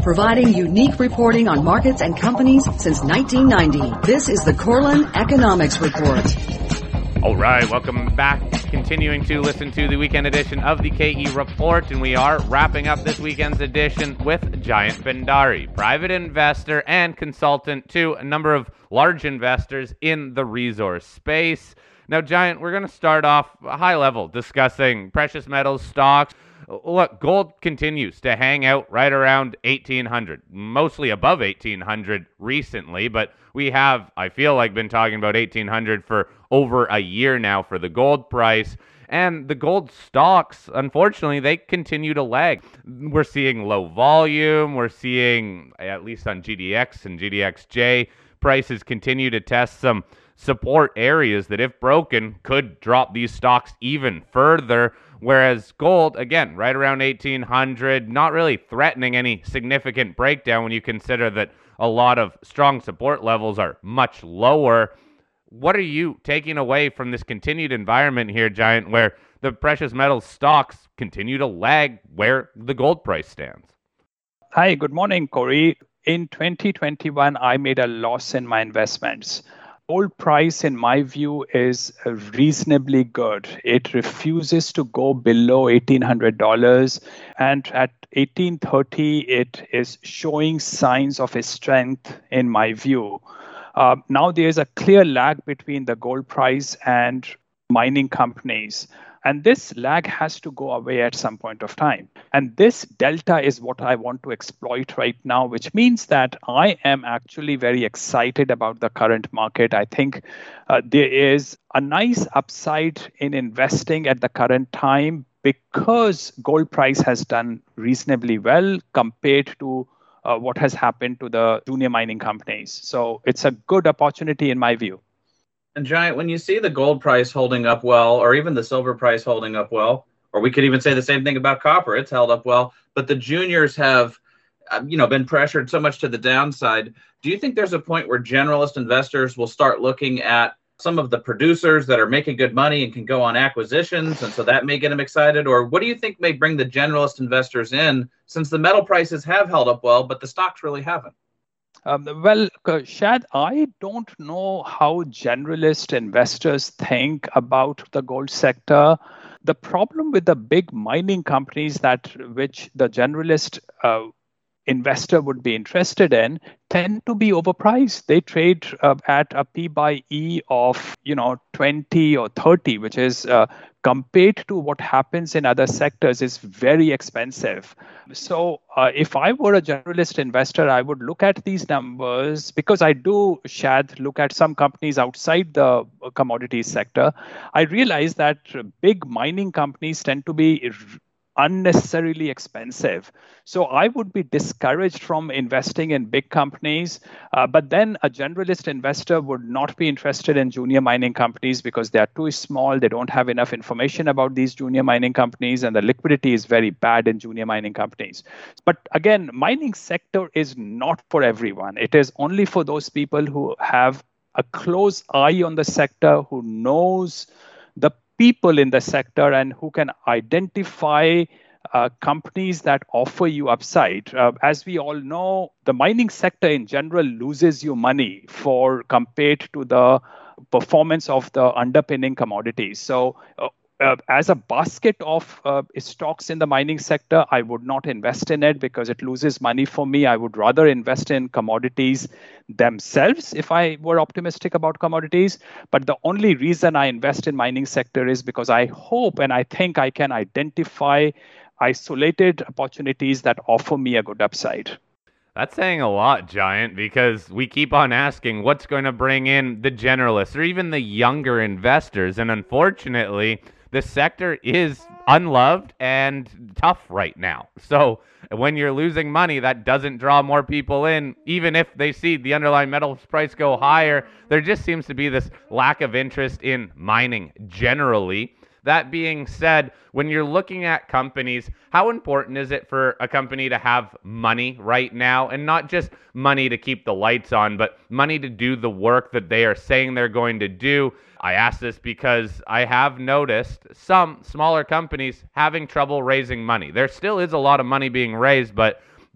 providing unique reporting on markets and companies since 1990. This is the Korelin Economics Report. All right, welcome back. Continuing to listen to the weekend edition of the KE Report, and we are wrapping up this weekend's edition with Jayant Bhandari, private investor and consultant to a number of large investors in the resource space. Now, Jayant, we're going to start off high level discussing precious metals stocks. Look, gold continues to hang out right around 1,800, mostly above 1,800 recently, but we have, I feel like, been talking about 1,800 for over a year now for the gold price. And the gold stocks, unfortunately, they continue to lag. We're seeing low volume. We're seeing, at least on GDX and GDXJ, prices continue to test some support areas that, if broken, could drop these stocks even further. Whereas gold, again, right around 1,800, not really threatening any significant breakdown when you consider that a lot of strong support levels are much lower. What are you taking away from this continued environment here, Jayant, where the precious metals stocks continue to lag where the gold price stands? Hi, good morning, Corey. In 2021, I made a loss in my investments. Gold price, in my view, is reasonably good. It refuses to go below $1,800, and at $1,830, it is showing signs of a strength, in my view. Now there is a clear lag between the gold price and mining companies. And this lag has to go away at some point of time. And this delta is what I want to exploit right now, which means that I am actually very excited about the current market. I think there is a nice upside in investing at the current time because gold price has done reasonably well compared to what has happened to the junior mining companies. So it's a good opportunity in my view. And Jayant, when you see the gold price holding up well, or even the silver price holding up well, or we could even say the same thing about copper, it's held up well, but the juniors have, been pressured so much to the downside. Do you think there's a point where generalist investors will start looking at some of the producers that are making good money and can go on acquisitions, and so that may get them excited? Or what do you think may bring the generalist investors in, since the metal prices have held up well, but the stocks really haven't? Shad, I don't know how generalist investors think about the gold sector. The problem with the big mining companies which the generalist investor would be interested in tend to be overpriced. They trade at a P by E of 20 or 30, which is compared to what happens in other sectors is very expensive. So if I were a generalist investor, I would look at these numbers because I do, Shad, look at some companies outside the commodities sector. I realize that big mining companies tend to be unnecessarily expensive. So I would be discouraged from investing in big companies. But then a generalist investor would not be interested in junior mining companies because they are too small. They don't have enough information about these junior mining companies, and the liquidity is very bad in junior mining companies. But again, mining sector is not for everyone. It is only for those people who have a close eye on the sector, who knows the people in the sector and who can identify companies that offer you upside. As we all know, the mining sector in general loses you money compared to the performance of the underpinning commodities. So as a basket of stocks in the mining sector, I would not invest in it because it loses money for me. I would rather invest in commodities themselves if I were optimistic about commodities. But the only reason I invest in mining sector is because I hope and I think I can identify isolated opportunities that offer me a good upside. That's saying a lot, Jayant, because we keep on asking what's going to bring in the generalists or even the younger investors. And unfortunately, the sector is unloved and tough right now. So when you're losing money, that doesn't draw more people in. Even if they see the underlying metals price go higher, there just seems to be this lack of interest in mining generally. That being said, when you're looking at companies, how important is it for a company to have money right now, and not just money to keep the lights on, but money to do the work that they are saying they're going to do? I ask this because I have noticed some smaller companies having trouble raising money. There still is a lot of money being raised, but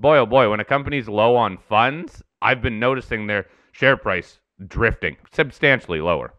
boy, oh boy, when a company's low on funds, I've been noticing their share price drifting substantially lower.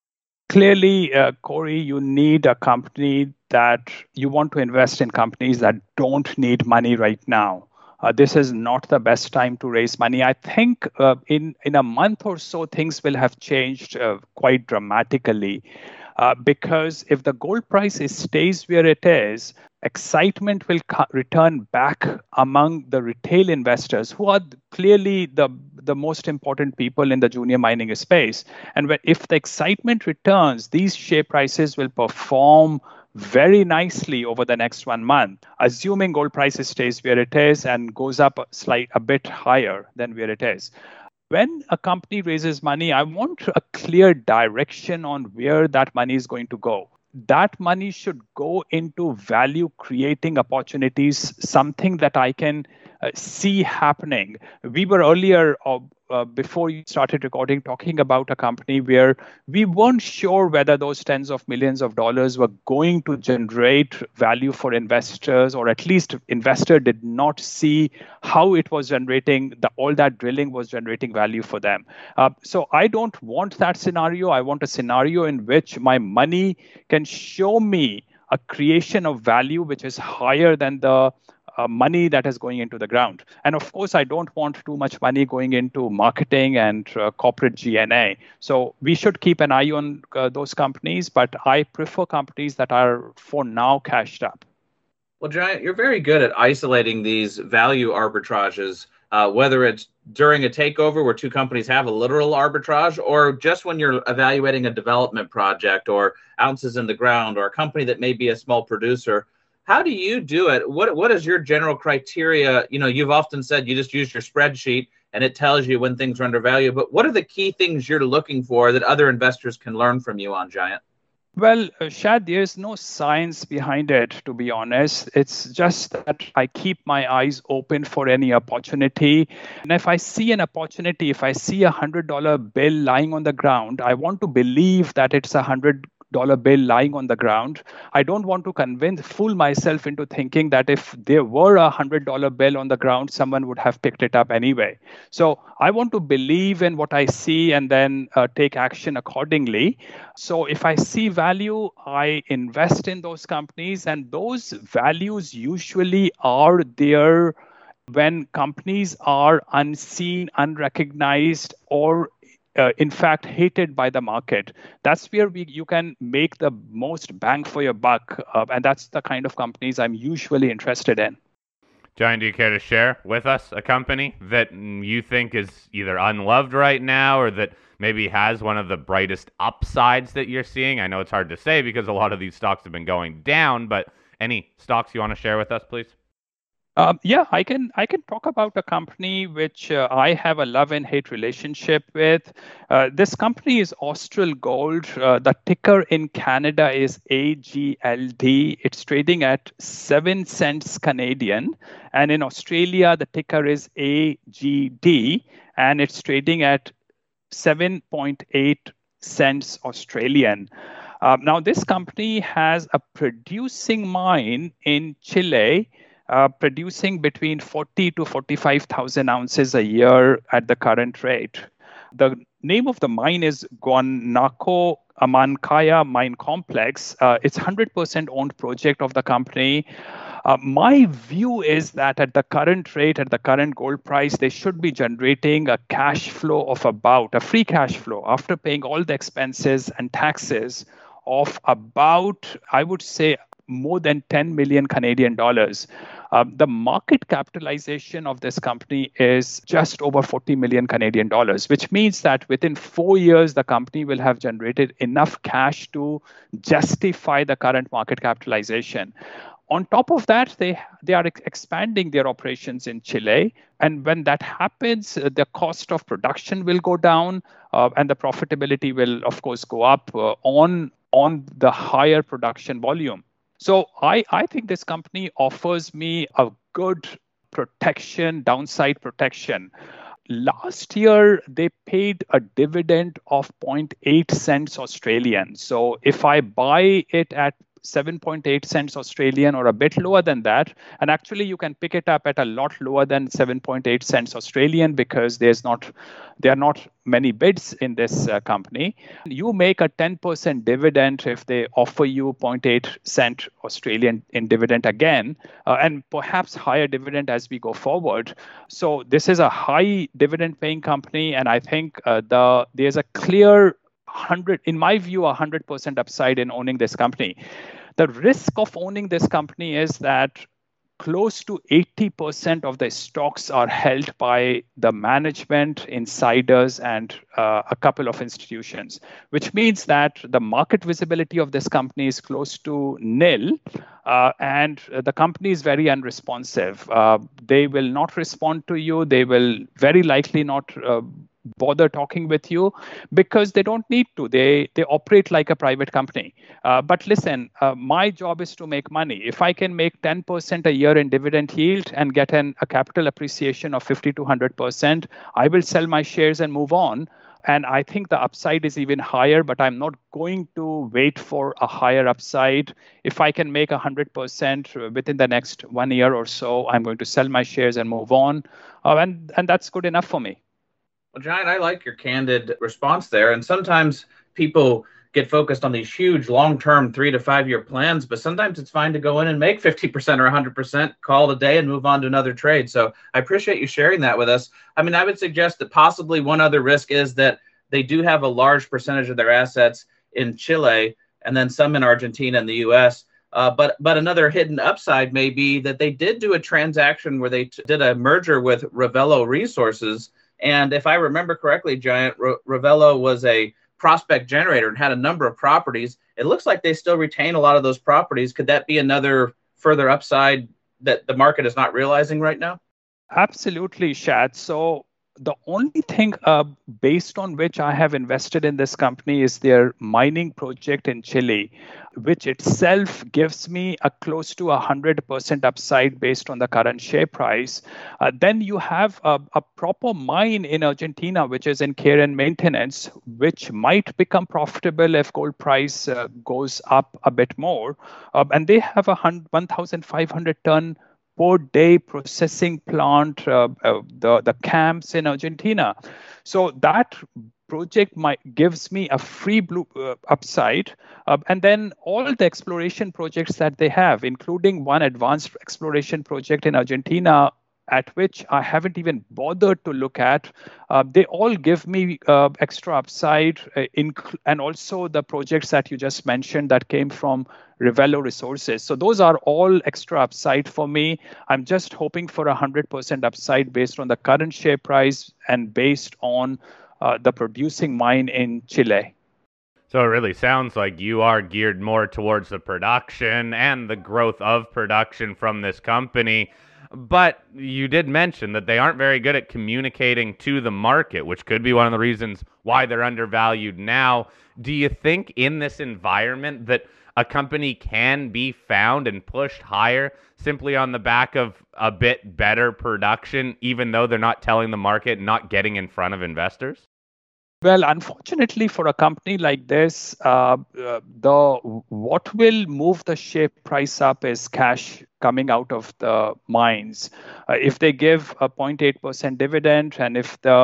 Clearly, Corey, you need a company that you want to invest in companies that don't need money right now. This is not the best time to raise money. I think in a month or so, things will have changed quite dramatically. Because if the gold price stays where it is, excitement will return back among the retail investors, who are clearly the most important people in the junior mining space. And if the excitement returns, these share prices will perform very nicely over the next 1 month, assuming gold price stays where it is and goes up a bit higher than where it is. When a company raises money, I want a clear direction on where that money is going to go. That money should go into value creating opportunities, something that I can see happening. We were earlier, before you started recording, talking about a company where we weren't sure whether those tens of millions of dollars were going to generate value for investors, or at least investor did not see how it was generating, all that drilling was generating value for them. So I don't want that scenario. I want a scenario in which my money can show me a creation of value which is higher than the money that is going into the ground. And of course, I don't want too much money going into marketing and corporate G&A. So we should keep an eye on those companies, but I prefer companies that are, for now, cashed up. Well, Giant, you're very good at isolating these value arbitrages, whether it's during a takeover where two companies have a literal arbitrage, or just when you're evaluating a development project or ounces in the ground, or a company that may be a small producer. How do you do it? What is your general criteria? You know, you've often said you just use your spreadsheet and it tells you when things are undervalued. But what are the key things you're looking for that other investors can learn from you on Giant? Well, Shad, there's no science behind it, to be honest. It's just that I keep my eyes open for any opportunity. And if I see an opportunity, if I see $100 bill lying on the ground, I want to believe that it's $100 bill lying on the ground. I don't want to fool myself into thinking that if there were $100 bill on the ground, someone would have picked it up anyway. So I want to believe in what I see and then take action accordingly. So if I see value, I invest in those companies, and those values usually are there when companies are unseen, unrecognized, or in fact, hated by the market. That's where you can make the most bang for your buck. And that's the kind of companies I'm usually interested in. Giant, do you care to share with us a company that you think is either unloved right now, or that maybe has one of the brightest upsides that you're seeing? I know it's hard to say because a lot of these stocks have been going down, but any stocks you want to share with us, please? Yeah, I can talk about a company which I have a love and hate relationship with. This company is Austral Gold. The ticker in Canada is AGLD. It's trading at 7 cents Canadian. And in Australia, the ticker is AGD, and it's trading at 7.8 cents Australian. Now, this company has a producing mine in Chile, producing between 40 to 45,000 ounces a year at the current rate. The name of the mine is Guanaco Amancaya Mine Complex. It's 100% owned project of the company. My view is that at the current rate, at the current gold price, they should be generating a cash flow of a free cash flow after paying all the expenses and taxes of about, I would say, more than 10 million Canadian dollars. The market capitalization of this company is just over 40 million Canadian dollars, which means that within 4 years, the company will have generated enough cash to justify the current market capitalization. On top of that, they are expanding their operations in Chile. And when that happens, the cost of production will go down and the profitability will, of course, go up on the higher production volume. So I think this company offers me a good protection, downside protection. Last year, they paid a dividend of 0.8 cents Australian. So if I buy it at 7.8 cents Australian or a bit lower than that. And actually, you can pick it up at a lot lower than 7.8 cents Australian because there are not many bids in this company. You make a 10% dividend if they offer you 0.8 cent Australian in dividend again, and perhaps higher dividend as we go forward. So this is a high dividend paying company, and I think there's a clear 100% upside in owning this company. The risk of owning this company is that close to 80% of the stocks are held by the management, insiders, and a couple of institutions, which means that the market visibility of this company is close to nil, and the company is very unresponsive. They will not respond to you. They will very likely not bother talking with you because they don't need to. They operate like a private company. But listen, my job is to make money. If I can make 10% a year in dividend yield and get a capital appreciation of 50 to 100%, I will sell my shares and move on. And I think the upside is even higher, but I'm not going to wait for a higher upside. If I can make 100% within the next 1 year or so, I'm going to sell my shares and move on. And that's good enough for me. Well, Giant, I like your candid response there. And sometimes people get focused on these huge long-term 3 to 5 year plans, but sometimes it's fine to go in and make 50% or 100%, call it a day and move on to another trade. So I appreciate you sharing that with us. I mean, I would suggest that possibly one other risk is that they do have a large percentage of their assets in Chile and then some in Argentina and the US. But another hidden upside may be that they did do a transaction where they did a merger with Revelo Resources. And if I remember correctly, Giant, Revelo was a prospect generator and had a number of properties. It looks like they still retain a lot of those properties. Could that be another further upside that the market is not realizing right now? Absolutely, Shad. So the only thing based on which I have invested in this company is their mining project in Chile, which itself gives me a close to 100% upside based on the current share price. Then you have a proper mine in Argentina, which is in care and maintenance, which might become profitable if gold price goes up a bit more. And they have a 1,500 ton per day processing plant, the camps in Argentina. So that project gives me a free upside. And then all the exploration projects that they have, including one advanced exploration project in Argentina, at which I haven't even bothered to look at, they all give me extra upside, and also the projects that you just mentioned that came from Revelo Resources. So those are all extra upside for me. I'm just hoping for 100% upside based on the current share price and based on the producing mine in Chile. So it really sounds like you are geared more towards the production and the growth of production from this company. But you did mention that they aren't very good at communicating to the market, which could be one of the reasons why they're undervalued now. Do you think in this environment that a company can be found and pushed higher simply on the back of a bit better production, even though they're not telling the market and not getting in front of investors? Well, unfortunately, for a company like this, what will move the share price up is cash coming out of the mines. If they give a 0.8% dividend, and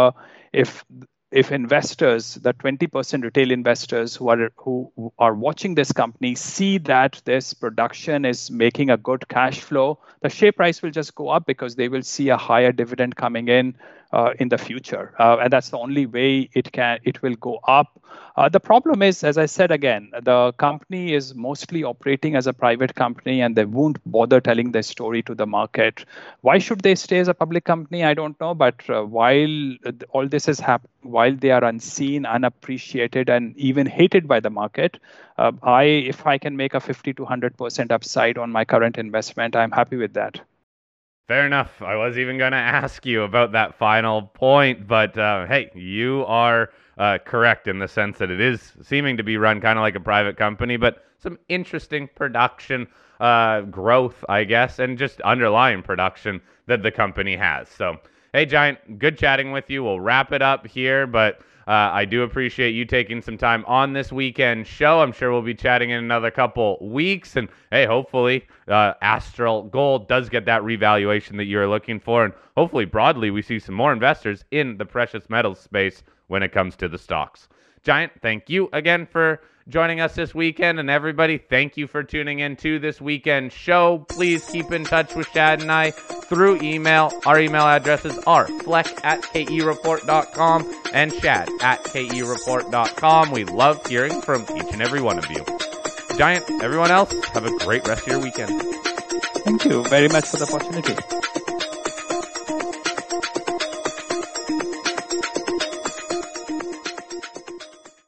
if investors, the 20% retail investors who are watching this company, see that this production is making a good cash flow, the share price will just go up because they will see a higher dividend coming in the future, and that's the only way it will go up. The problem is, as I said again, the company is mostly operating as a private company, and they won't bother telling their story to the market. Why should they stay as a public company? I don't know. But while all this is happening, while they are unseen, unappreciated, and even hated by the market, if I can make a 50 to 100% upside on my current investment, I'm happy with that. Fair enough. I was even going to ask you about that final point, but hey, you are correct in the sense that it is seeming to be run kind of like a private company, but some interesting production growth, I guess, and just underlying production that the company has. So, hey, Giant, good chatting with you. We'll wrap it up here, but I do appreciate you taking some time on this weekend show. I'm sure we'll be chatting in another couple weeks. And hey, hopefully Astral Gold does get that revaluation that you're looking for. And hopefully broadly we see some more investors in the precious metals space when it comes to the stocks. Giant, thank you again for joining us this weekend. And everybody, thank you for tuning in to this weekend show. Please keep in touch with Shad and I through email. Our email addresses are fleck@kereport.com and shad@kereport.com. We love hearing from each and every one of you. Giant, everyone else, have a great rest of your weekend. Thank you very much for the opportunity.